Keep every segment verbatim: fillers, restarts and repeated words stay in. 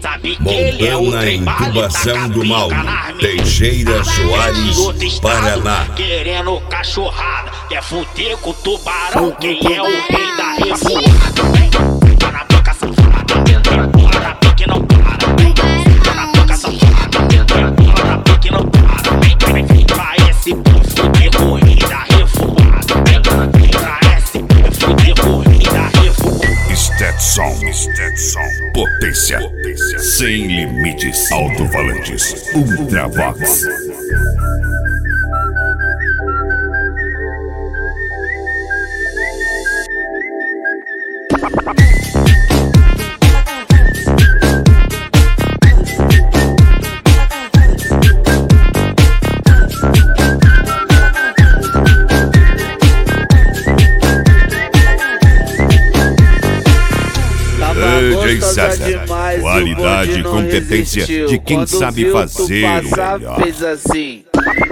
sabe que ele é o Montana, intubação do mal. Teixeira Soares, Paraná. Querendo cachorrada, quer fuder com o tubarão. Quem é o rei da revoada? Tá na boca safada, entra bola na pique não para. Tá na boca safada, entra bola na pique não para. Pra esse povo fuder corrida revoada. Pra esse povo fuder corrida revoada. Stetson, Stetson, potência, potência, sem limites, alto-falantes, Ultravox. D J César, qualidade e competência de quem sabe fazer o melhor. Fez assim.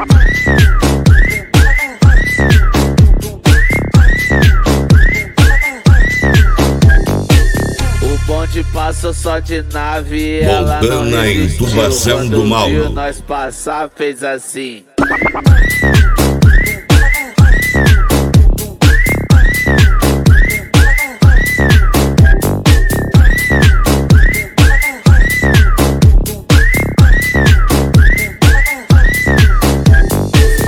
O bonde passa só de nave, ela não Montana, resistiu. intubação Quando do mal. viu nós passar, fez assim.